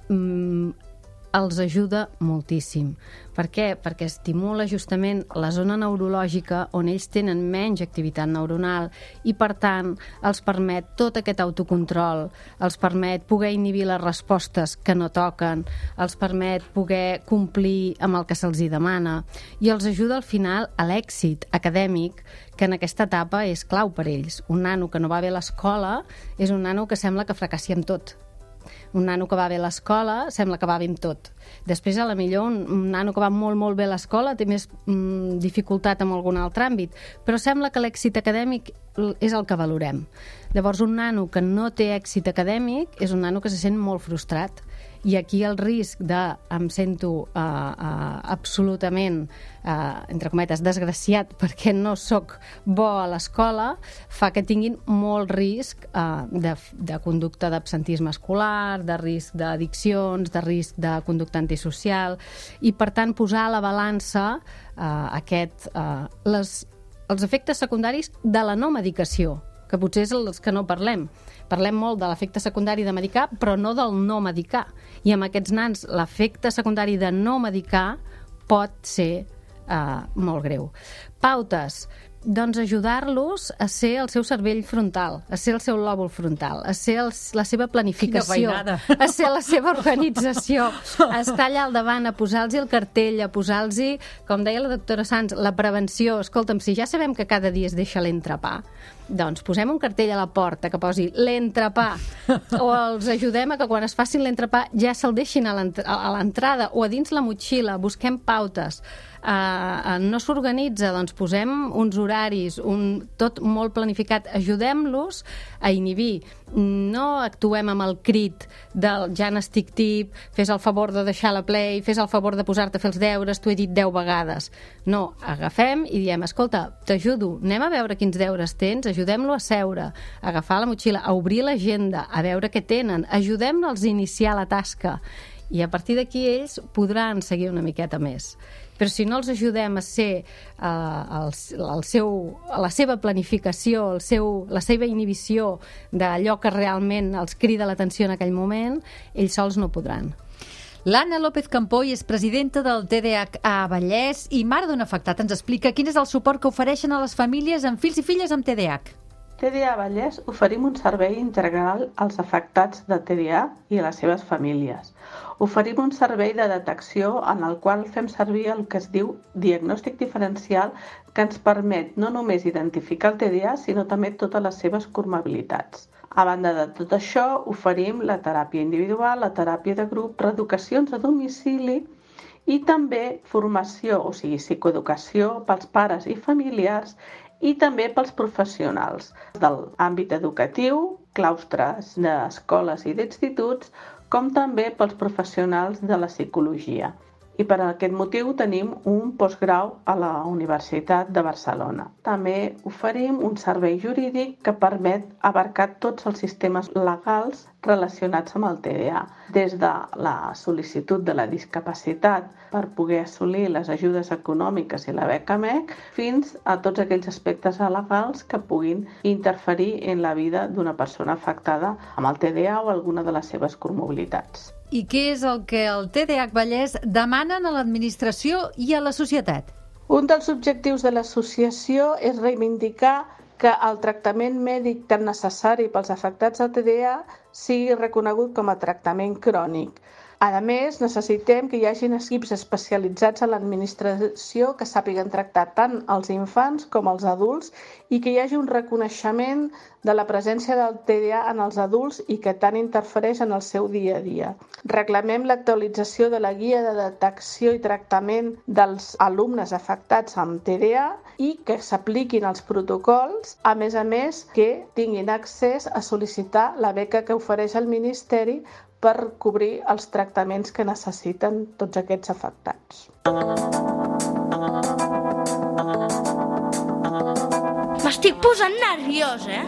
F: mm, els ajuda moltíssim. Per què? Perquè estimula justament la zona neurològica on ells tenen menys activitat neuronal i, per tant, els permet tot aquest autocontrol, els permet poder inhibir les respostes que no toquen, els permet poder complir amb el que se'ls hi demana i els ajuda al final a l'èxit acadèmic, que en aquesta etapa és clau per ells. Un nano que no va bé a l'escola és un nano que sembla que fracassi amb tot. Un nano que va bé a l'escola sembla que va bé amb tot. Després, a la millor, un, un nano que va molt, molt bé a l'escola té més mm, dificultat en algun altre àmbit, però sembla que l'èxit acadèmic és el que valorem. Llavors, un nano que no té èxit acadèmic és un nano que se sent molt frustrat. I aquí el risc de em sento uh, uh, absolutament, uh, entre cometes, desgraciat perquè no sóc bo a l'escola, fa que tinguin molt risc uh, de, de conducta d'absentisme escolar, de risc d'addiccions, de risc de conducta antisocial, i per tant posar a la balança uh, aquest, uh, les, els efectes secundaris de la no medicació, que potser és els que no parlem. Parlem molt de l'efecte secundari de medicar, però no del no medicar. I amb aquests nans l'efecte secundari de no medicar pot ser eh, molt greu. Pautes. Doncs ajudar-los a ser el seu cervell frontal, a ser el seu lòbul frontal, a ser el, la seva planificació, a ser la seva organització, a estar allà al davant, a posar-los el cartell, a posar-los, com deia la doctora Sans, la prevenció. Escolta'm, si ja sabem que cada dia es deixa l'entrepà, doncs posem un cartell a la porta que posi l'entrepà, o els ajudem a que quan es facin l'entrepà ja se'l deixin a l'entrada o a dins la motxilla, busquem pautes. Uh, no s'organitza, doncs posem uns horaris, un, tot molt planificat, ajudem-los a inhibir. No actuem amb el crit del ja n'estic tip, fes el favor de deixar la play, fes el favor de posar-te a fer els deures, t'ho he dit deu vegades. No, agafem i diem, escolta, t'ajudo, anem a veure quins deures tens, ajudem-lo a seure, a agafar la motxilla, a obrir l'agenda, a veure què tenen, ajudem-los a iniciar la tasca. I a partir d'aquí ells podran seguir una miqueta més. Però si no els ajudem a ser uh, el, el seu, la seva planificació, el seu, la seva inhibició d'allò que realment els crida l'atenció en aquell moment, ells sols no podran.
C: L'Anna López Campoy és presidenta del T D A H a Vallès i mare d'un afectat. Ens explica quin és el suport que ofereixen a les famílies amb fills i filles amb T D A H.
J: T D A a Vallès oferim un servei integral als afectats de T D A i a les seves famílies. Oferim un servei de detecció en el qual fem servir el que es diu diagnòstic diferencial, que ens permet no només identificar el T D A, sinó també totes les seves comorbiditats. A banda de tot això, oferim la teràpia individual, la teràpia de grup, reeducacions a domicili i també formació, o sigui, psicoeducació pels pares i familiars i també pels professionals de l'àmbit educatiu, claustres d'escoles i d'instituts, com també pels professionals de la psicologia. I per aquest motiu tenim un postgrau a la Universitat de Barcelona. També oferim un servei jurídic que permet abarcar tots els sistemes legals relacionats amb el T D A, des de la sol·licitud de la discapacitat per poder assolir les ajudes econòmiques i la beca M E C, fins a tots aquells aspectes legals que puguin interferir en la vida d'una persona afectada amb el T D A o alguna de les seves comorbiditats.
C: I què és el que el T D A H Vallès demanen a l'administració i a la societat?
J: Un dels objectius de l'associació és reivindicar que el tractament mèdic tan necessari pels afectats del T D A sigui reconegut com a tractament crònic. A més, necessitem que hi hagin equips especialitzats a l'administració que sàpiguen tractar tant els infants com els adults i que hi hagi un reconeixement de la presència del T D A en els adults i que tant interfereix en el seu dia a dia. Reclamem l'actualització de la guia de detecció i tractament dels alumnes afectats amb T D A i que s'apliquin els protocols, a més a més que tinguin accés a sol·licitar la beca que ofereix el Ministeri per cobrir els tractaments que necessiten tots aquests afectats.
I: M'estic posant nerviós, eh?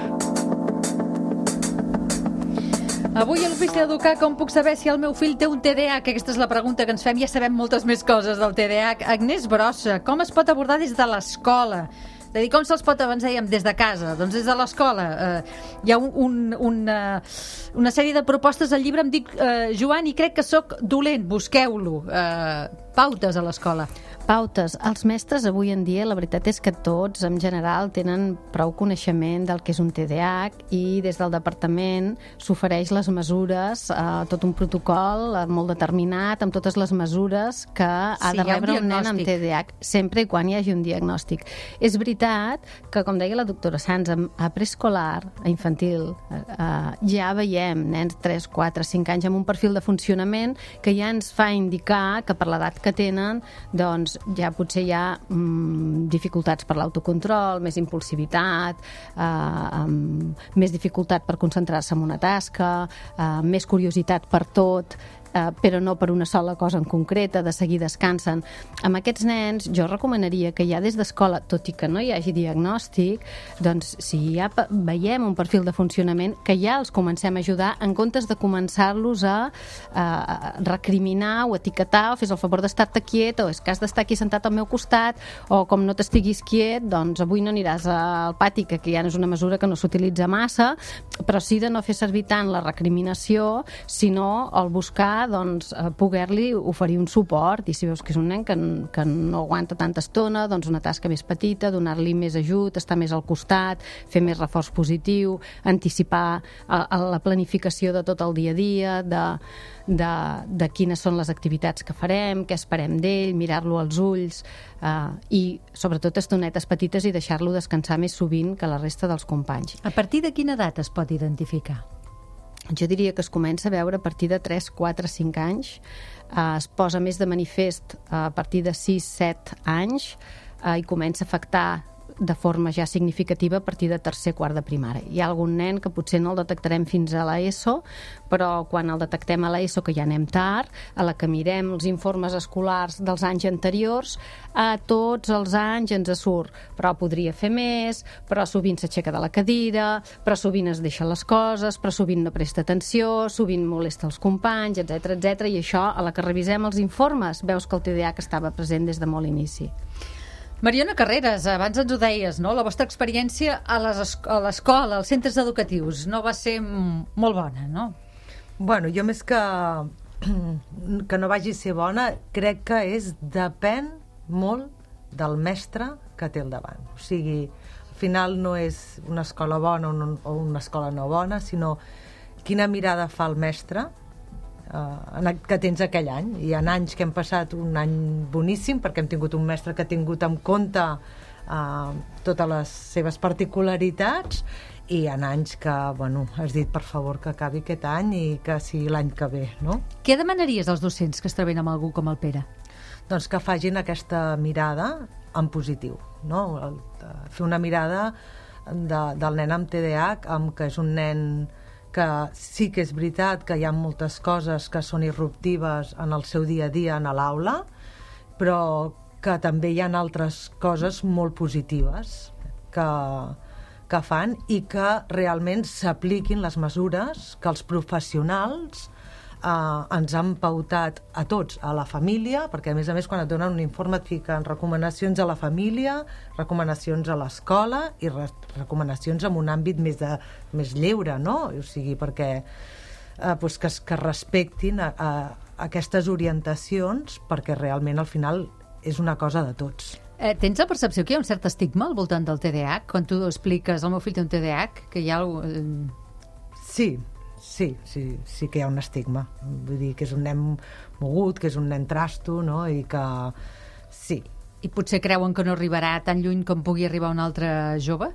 C: Avui a l'Ofici d'Educar, com puc saber si el meu fill té un T D A H? Aquesta és la pregunta que ens fem. Ja sabem moltes més coses del T D A H. Agnès Brossa, com es pot abordar des de l'escola? És a dir, com se'ls pot, abans dèiem, des de casa? Doncs des de l'escola. Eh, hi ha un, un, una, una sèrie de propostes al llibre. Em dic eh, Joan i crec que sóc dolent. Busqueu-lo. Eh, pautes a l'escola.
F: Pautes. Els mestres avui en dia, la veritat és que tots, en general, tenen prou coneixement del que és un T D A H i des del departament s'ofereix les mesures, eh, tot un protocol eh, molt determinat, amb totes les mesures que ha
C: Sí,
F: de
C: hi ha un
F: rebre un nen amb
C: diagnòstic.
F: T D A H, sempre i quan hi hagi un diagnòstic. És veritat que, com deia la doctora Sans, a preescolar, a infantil, eh, ja veiem nens tres, quatre, cinc anys amb un perfil de funcionament que ja ens fa indicar que per l'edat que tenen, doncs ja potser hi ha mm, dificultats per l'autocontrol, més impulsivitat, eh, um, més dificultat per concentrar-se en una tasca, eh, més curiositat per tot, eh, però no per una sola cosa en concreta, de seguir descansen. Amb aquests nens jo recomanaria que ja des d'escola, tot i que no hi hagi diagnòstic, doncs si ja veiem un perfil de funcionament, que ja els comencem a ajudar en comptes de començar-los a, a recriminar o etiquetar o fes el favor d'estar-te quiet o és que has d'estar aquí sentat al meu costat o com no t'estiguis quiet, doncs avui no aniràs al pati, que ja no és una mesura que no s'utilitza massa, però sí de no fer servir tant la recriminació, sinó el buscar, doncs, poder-li oferir un suport, i si veus que és un nen que, que no aguanta tanta estona, doncs una tasca més petita, donar-li més ajut, estar més al costat, fer més reforç positiu, anticipar a, a la planificació de tot el dia a dia, de, de, de quines són les activitats que farem, què esperem d'ell, mirar-lo als ulls, eh, i sobretot estonetes petites i deixar-lo descansar més sovint que la resta dels companys.
C: A partir de quina edat es pot identificar?
F: Jo diria que es comença a veure a partir de tres, quatre, cinc anys, eh, es posa més de manifest a partir de sis, set anys eh, i comença a afectar de forma ja significativa a partir de tercer, quart de primària. Hi ha algun nen que potser no el detectarem fins a l'ESO, però quan el detectem a l'ESO, que ja anem tard, a la que mirem els informes escolars dels anys anteriors, a tots els anys ens surt, però podria fer més, però sovint s'aixeca de la cadira, però sovint es deixa les coses, però sovint no presta atenció, sovint molesta els companys, etcètera, etcètera, i això, a la que revisem els informes, veus que el T D A H estava present des de molt inici.
C: Mariona Carreras, abans ens ho deies, no? La vostra experiència a l'escola, als centres educatius, no va ser molt bona, no?
G: Bueno, jo més que que no vagi a ser bona, crec que és depèn molt del mestre que té al davant. O sigui, al final no és una escola bona o una escola no bona, sinó quina mirada fa el mestre Uh, que tens aquell any. Hi ha anys que hem passat un any boníssim perquè hem tingut un mestre que ha tingut en compte uh, totes les seves particularitats, i hi ha anys que, bueno, has dit per favor que acabi aquest any i que sigui l'any que ve, no?
C: Què demanaries als docents que es troben amb algú com el Pere?
G: Doncs que facin aquesta mirada en positiu, no? El, fer una mirada de, del nen amb T D A H, amb que és un nen que sí que és veritat que hi ha moltes coses que són irruptives en el seu dia a dia en l'aula, però que també hi ha altres coses molt positives que, que fan i que realment s'apliquin les mesures que els professionals eh, ens han pautat a tots, a la família, perquè a més a més quan et donen un informe et fiquen recomanacions a la família, recomanacions a l'escola i re recomanacions en un àmbit més, de, més lleure, no? O sigui, perquè eh, pues que, que respectin a, a, aquestes orientacions, perquè realment al final és una cosa de tots.
C: Eh, tens la percepció que hi ha un cert estigma al voltant del T D A H? Quan tu expliques el meu fill té un T D A H, que hi ha... Eh...
G: Sí, sí, sí, sí que hi ha un estigma. Vull dir que és un nen mogut, que és un nen trasto, no? I que... sí.
C: I potser creuen que no arribarà tan lluny com pugui arribar un altre jove?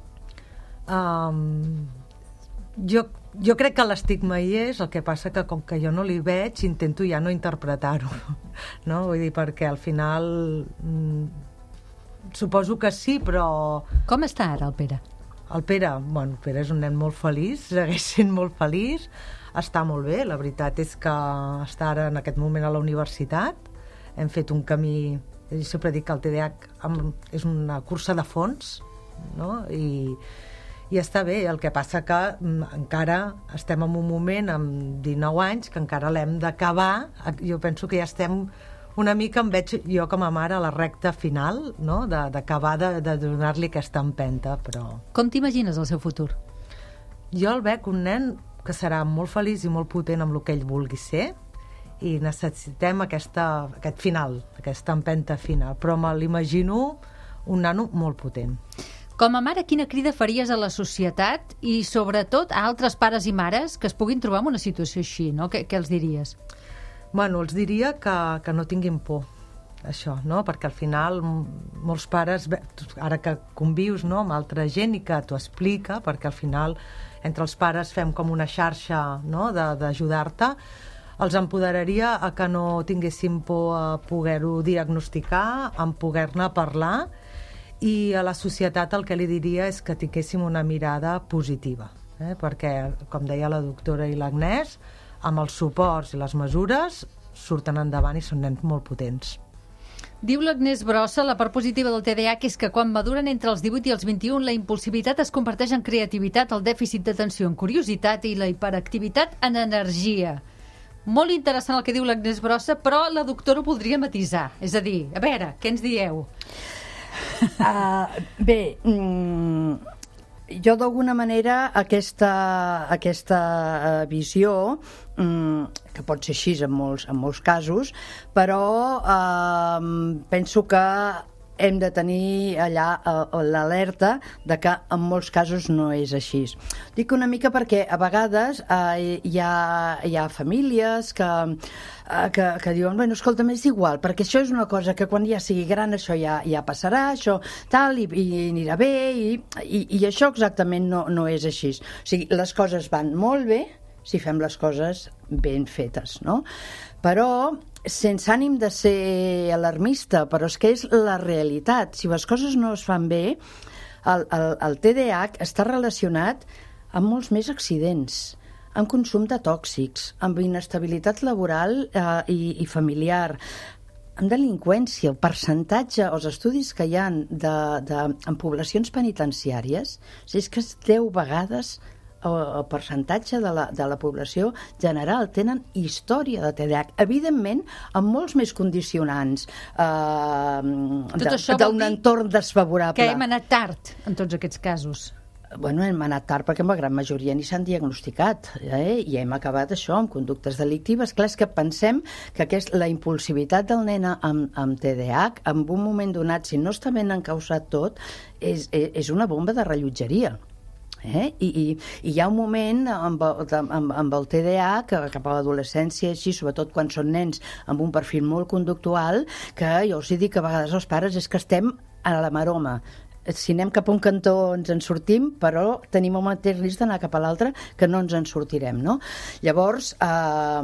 G: Um, jo, jo crec que l'estigma hi és, el que passa que com que jo no li veig, intento ja no interpretar-ho, no? Vull dir, perquè al final... Mm, suposo que sí, però...
C: Com està ara el Pere?
G: El Pere, bueno, el Pere és un nen molt feliç, segueix sent molt feliç, està molt bé, la veritat és que està ara en aquest moment a la universitat, hem fet un camí, jo sempre dic que el T D A H és una cursa de fons, no? I, i està bé, el que passa que encara estem en un moment amb dinou anys que encara l'hem d'acabar, jo penso que ja estem una mica, em veig jo com a mare a la recta final, no? D'acabar de, de donar-li aquesta empenta, però...
C: Com t'imagines el seu futur?
G: Jo el veig un nen que serà molt feliç i molt potent amb el que ell vulgui ser i necessitem aquesta, aquest final, aquesta empenta final, però me l'imagino un nano molt potent.
C: Com a mare, quina crida faries a la societat i sobretot a altres pares i mares que es puguin trobar en una situació així, no? Què, què els diries?
G: Bueno, els diria que, que no tinguin por, això, no? Perquè al final molts pares, ara que convius, no, amb altra gent i que t'ho explica, perquè al final entre els pares fem com una xarxa, no, d'ajudar-te, els empoderaria a que no tinguessin por a poder-ho diagnosticar, a poder-ne parlar, i a la societat el que li diria és que tinguéssim una mirada positiva, eh? Perquè, com deia la doctora i l'Agnès, amb els suports i les mesures surten endavant i són nens molt potents.
C: Diu l'Agnès Brossa, la part positiva del T D A H és que quan maduren entre els divuit i els vint-i-un la impulsivitat es converteix en creativitat, el dèficit d'atenció en curiositat i la hiperactivitat en energia. Molt interessant el que diu l'Agnès Brossa, però la doctora ho voldria matisar. És a dir, a veure, què ens dieu?
E: Uh, bé, mm, jo d'alguna manera aquesta, aquesta uh, visió, um, que pot ser així en molts, en molts casos, però uh, penso que hem de tenir allà uh, l'alerta de que en molts casos no és així. Dic una mica perquè a vegades uh, hi, ha, hi ha famílies que, uh, que, que diuen, bueno, escolta, és igual, perquè això és una cosa que quan ja sigui gran això ja, ja passarà, això tal, i, i anirà bé, i, i, i això exactament no, no és així. O sigui, les coses van molt bé si fem les coses ben fetes, no? Però sense ànim de ser alarmista, però és que és la realitat. Si les coses no es fan bé, el, el, el T D A H està relacionat amb molts més accidents, amb consum de tòxics, amb inestabilitat laboral eh, i, i familiar, amb delinqüència. El percentatge, els estudis que hi ha de, de, en poblacions penitenciàries, és que és deu vegades el percentatge de la, de la població general tenen història de T D A H, evidentment amb molts més condicionants eh, d'un entorn desfavorable.
C: Que hem anat tard en tots aquests casos.
E: Bueno, hem anat tard perquè la gran majoria ni s'han diagnosticat, eh? I hem acabat això amb conductes delictives. Clar, és que pensem que aquest, la impulsivitat del nen amb, amb T D A H, en un moment donat, si no està ben encausat tot, és, és una bomba de rellotgeria. Eh? I, i, i hi ha un moment amb, amb, amb el T D A H, que cap a l'adolescència, així, sobretot quan són nens amb un perfil molt conductual, que jo us he dit que a vegades els pares és que estem a la maroma. si anem cap a un cantó ens en sortim, però tenim el mateix risc d'anar cap a l'altre, que no ens en sortirem, no? Llavors, eh,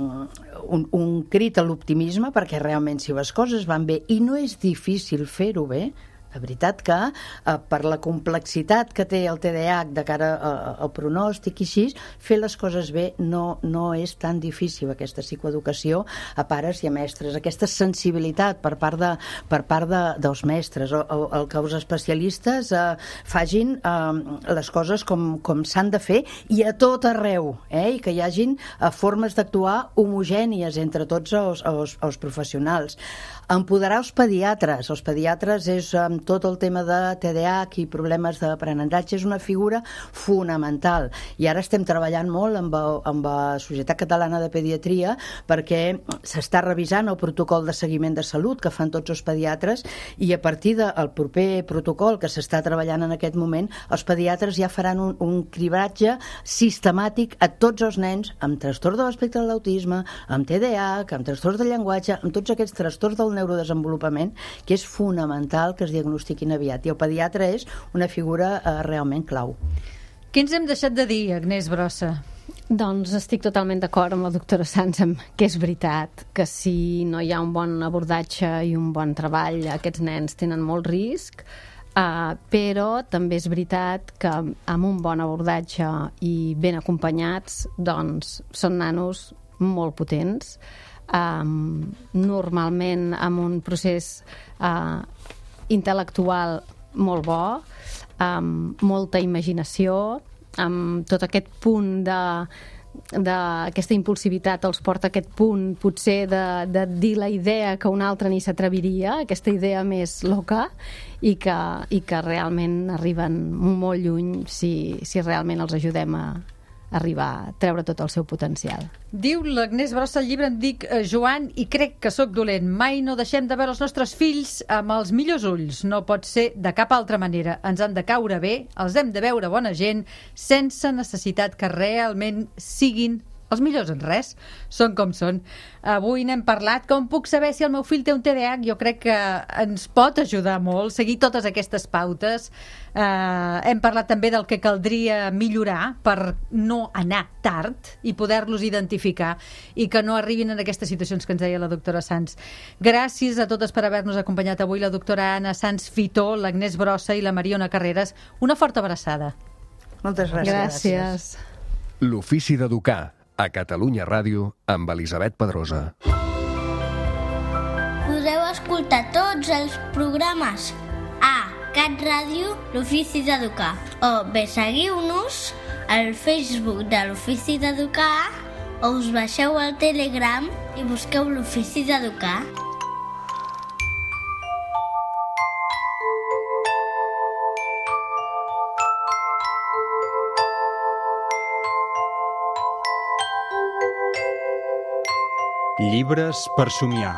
E: un, un crit a l'optimisme, perquè realment si les coses van bé, i no és difícil fer-ho bé, la veritat que eh, per la complexitat que té el T D A H de cara a, a, al pronòstic i així, fer les coses bé no, no és tan difícil, aquesta psicoeducació a pares i a mestres, aquesta sensibilitat per part, de, per part de, dels mestres, el, el, el que els especialistes eh, facin eh, les coses com, com s'han de fer i a tot arreu, eh, i que hi hagin eh, formes d'actuar homogènies entre tots els, els, els professionals. Empoderar els pediatres. Els pediatres és, amb tot el tema de T D A H i problemes d'aprenentatge, és una figura fonamental. I ara estem treballant molt amb, amb la Societat Catalana de Pediatria perquè s'està revisant el protocol de seguiment de salut que fan tots els pediatres i a partir del proper protocol que s'està treballant en aquest moment, els pediatres ja faran un, un cribratge sistemàtic a tots els nens amb trastorn de l'espectre de l'autisme, amb T D A H, amb trastorns del llenguatge, amb tots aquests trastorns del neurodesenvolupament, que és fonamental que es diagnostiquin aviat. I el pediatre és una figura eh, realment clau.
C: Què ens hem deixat de dir, Agnès Brossa?
F: Doncs estic totalment d'acord amb la doctora Sans, que és veritat que si no hi ha un bon abordatge i un bon treball, aquests nens tenen molt risc, uh, però també és veritat que amb un bon abordatge i ben acompanyats, doncs són nanos molt potents, Um, normalment amb un procés uh, intel·lectual molt bo, amb molta imaginació, amb tot aquest punt de d'aquesta impulsivitat els porta a aquest punt potser de, de dir la idea que un altre ni s'atreviria, aquesta idea més loca, i que, i que realment arriben molt lluny si, si realment els ajudem a arribar a treure tot el seu potencial.
C: Diu l'Agnès Brossa al llibre, em dic eh, Joan i crec que sóc dolent. Mai no deixem de veure els nostres fills amb els millors ulls. No pot ser de cap altra manera. Ens han de caure bé, els hem de veure bona gent, sense necessitat que realment siguin els millors en res, són com són. Avui n'hem parlat. Com puc saber si el meu fill té un T D A H? Jo crec que ens pot ajudar molt seguir totes aquestes pautes. Eh, hem parlat també del que caldria millorar per no anar tard i poder-los identificar i que no arribin en aquestes situacions que ens deia la doctora Sans. Gràcies a totes per haver-nos acompanyat avui, la doctora Anna Sans Fitó, l'Agnès Brossa i la Mariona Carreras. Una forta abraçada.
E: Moltes gràcies.
F: Gràcies.
K: L'ofici d'educar, a Catalunya Ràdio, amb Elisabet Pedrosa.
A: Podeu escoltar tots els programes a Cat Ràdio, l'Ofici d'Educar. O bé seguiu-nos al Facebook de l'Ofici d'Educar o us baixeu al Telegram i busqueu l'Ofici d'Educar.
L: Llibres per somiar.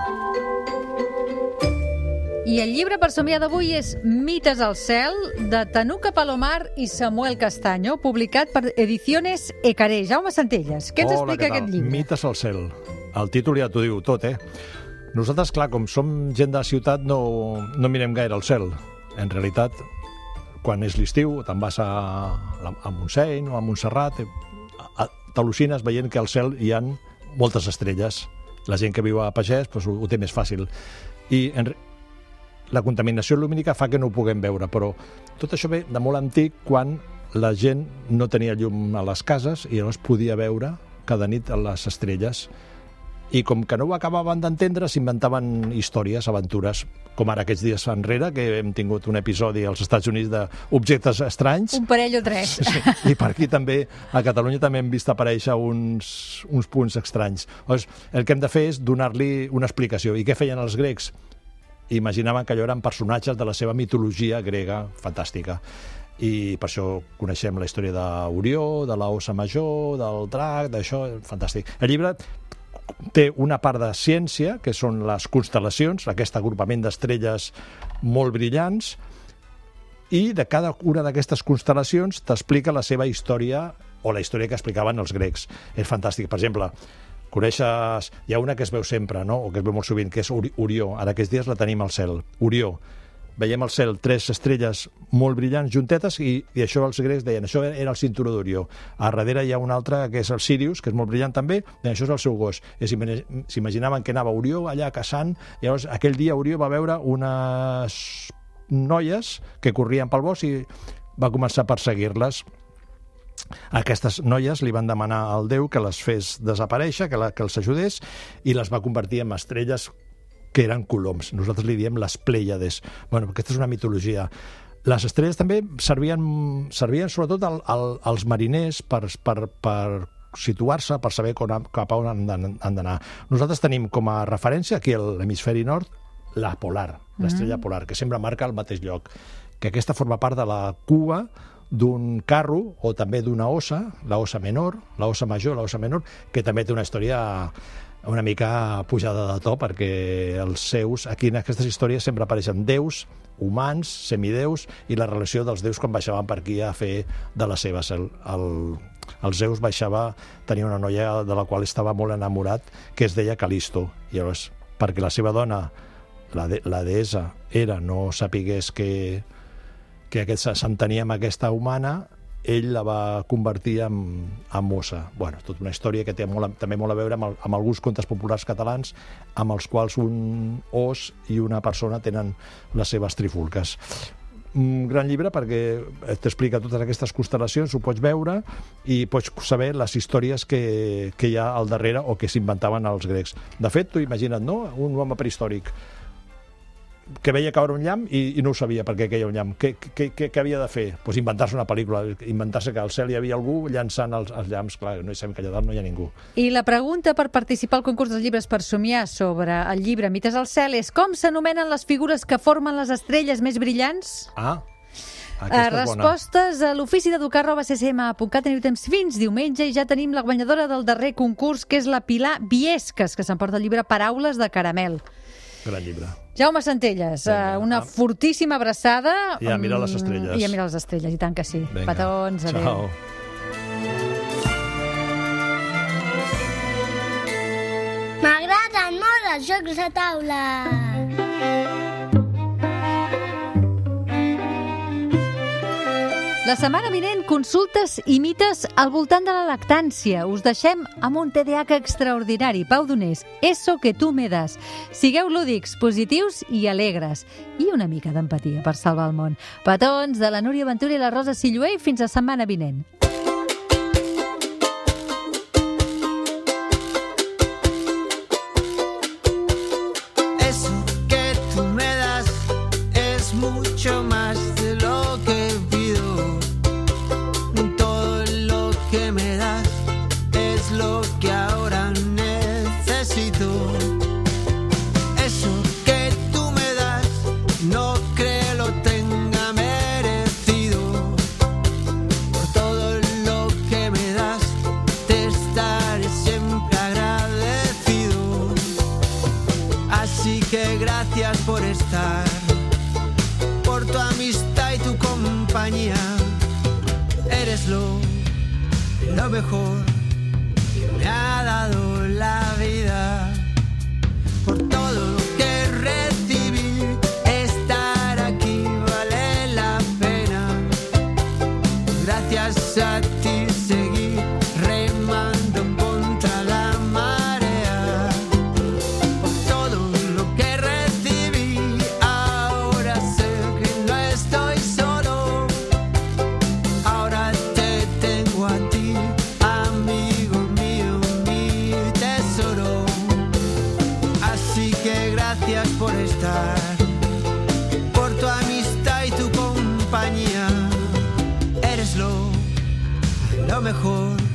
C: I el llibre per somiar d'avui és Mites al cel, de Tanuca Palomar i Samuel Castaño, publicat per Ediciones Ecaré. Jaume Centelles, què ens
M: Hola,
C: explica
M: què tal?
C: aquest llibre?
M: Mites al cel. El títol ja t'ho diu tot, eh? Nosaltres, clar, com som gent de ciutat, no, no mirem gaire al cel. En realitat, quan és l'estiu, te'n vas a, a Montseny o a Montserrat, t'al·lucines veient que al cel hi ha moltes estrelles. La gent que viu a Pagès doncs, ho, ho té més fàcil. I en, la contaminació lumínica fa que no ho puguem veure, però tot això ve de molt antic, quan la gent no tenia llum a les cases i llavors podia veure cada nit les estrelles. I com que no ho acabaven d'entendre, s'inventaven històries, aventures, com ara aquests dies enrere, que hem tingut un episodi als Estats Units d'objectes estranys.
C: Un parell o tres.
M: Sí, i per aquí també, a Catalunya també hem vist aparèixer uns, uns punts estranys. Llavors, el que hem de fer és donar-li una explicació. I què feien els grecs? Imaginaven que allò eren personatges de la seva mitologia grega fantàstica. I per això coneixem la història d'Orió, de l'Ossa Major, del drac, d'això, fantàstic. El llibre té una part de ciència, que són les constel·lacions, aquest agrupament d'estrelles molt brillants, i de cada una d'aquestes constel·lacions t'explica la seva història, o la història que explicaven els grecs. És fantàstic. Per exemple, coneixes... Hi ha una que es veu sempre, no? O que es veu molt sovint, que és Orió. Ara aquests dies la tenim al cel. Orió veiem al cel tres estrelles molt brillants juntetes i, i això els grecs deien, això era el cinturó d'Orió. A darrere hi ha un altre que és el Sirius, que és molt brillant també, deien, això és el seu gos. I s'imaginaven que anava Orió allà caçant, i llavors aquell dia Orió va veure unes noies que corrien pel bosc i va començar a perseguir-les. Aquestes noies li van demanar al Déu que les fes desaparèixer, que, la, que els ajudés, i les va convertir en estrelles que eren coloms. Nosaltres li diem les Plèiades. Bueno, aquesta és una mitologia. Les estrelles també servien, servien sobretot al, al, als mariners per, per, per situar-se, per saber com, cap a on han d'anar. Nosaltres tenim com a referència aquí a l'hemisferi nord la polar, l'estrella mm. polar, que sempre marca el mateix lloc. Que aquesta forma part de la cua d'un carro o també d'una ossa, la ossa menor, la ossa major, la ossa menor, que també té una història una mica pujada de to, perquè els seus, aquí en aquestes històries sempre apareixen déus, humans, semideus, i la relació dels déus quan baixaven per aquí a fer de les seves. El, el, el Zeus baixava, tenia una noia de la qual estava molt enamorat, que es deia Calisto, i llavors, perquè la seva dona, la, de, la deessa, era, no sapigués que, que aquest s'entenia amb aquesta humana, ell la va convertir en, en mossa. Bueno, tota una història que té molt, també molt a veure amb, el, amb alguns contes populars catalans amb els quals un os i una persona tenen les seves trifulques. Un gran llibre perquè t'explica totes aquestes constel·lacions, ho pots veure i pots saber les històries que, que hi ha al darrere o que s'inventaven els grecs. De fet, tu imagina't, no?, un home prehistòric que veia caure un llamp i, i no ho sabia per què queia un llamp. Què, què, què, què havia de fer? Pues inventar-se una pel·lícula, inventar-se que al cel hi havia algú llançant els, els llamps. Clar, no hi sabem que allà dalt no hi ha ningú.
C: I la pregunta per participar al concurs dels llibres per somiar sobre el llibre Mites al cel és com s'anomenen les figures que formen les estrelles més brillants?
M: Ah,
C: aquesta és respostes bona. A l'ofici d'educar arroba c c m punt cat. Teniu temps fins diumenge i ja tenim la guanyadora del darrer concurs, que és la Pilar Viesques, que s'emporta el llibre Paraules de caramel.
M: Gran llibre.
C: Jaume Centelles, Venga, una fortíssima abraçada.
M: I a mirar les estrelles.
C: I a mirar les estrelles, i tant que sí.
M: Venga.
C: Petons, adéu.
M: Ciao.
A: M'agraden molt els jocs de taula.
C: La setmana vinent, consultes i mites al voltant de la lactància. Us deixem amb un T D A H extraordinari. Pau Donés, Eso que tu me das. Sigueu lúdics, positius i alegres. I una mica d'empatia per salvar el món. Petons de la Núria Ventura i la Rosa Sillué. Fins la setmana vinent.
N: Eso que tú me das es mucho más de lo que lo que ahora necesito. Eso que tú me das no creo lo tenga merecido. Por todo lo que me das te estaré siempre agradecido. Así que gracias por estar, por tu amistad y tu compañía. Eres lo, lo mejor me ha dado la vida. Por todo lo que recibí, estar aquí vale la pena. Gracias a ti seguí remando contra la marea. Por todo lo que recibí, ahora sé que no estoy solo. Ahora te tengo a ti, amigo mío, mi tesoro. Así que gracias por estar, por tu amistad y tu compañía. Eres lo, lo mejor